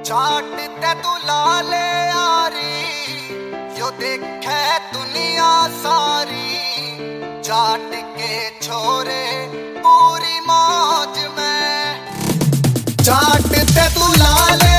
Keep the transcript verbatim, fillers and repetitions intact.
चाटते तू लाले यारी, यो देखे दुनिया सारी। चाट के छोरे पूरी मौज में, चाटते तू लाले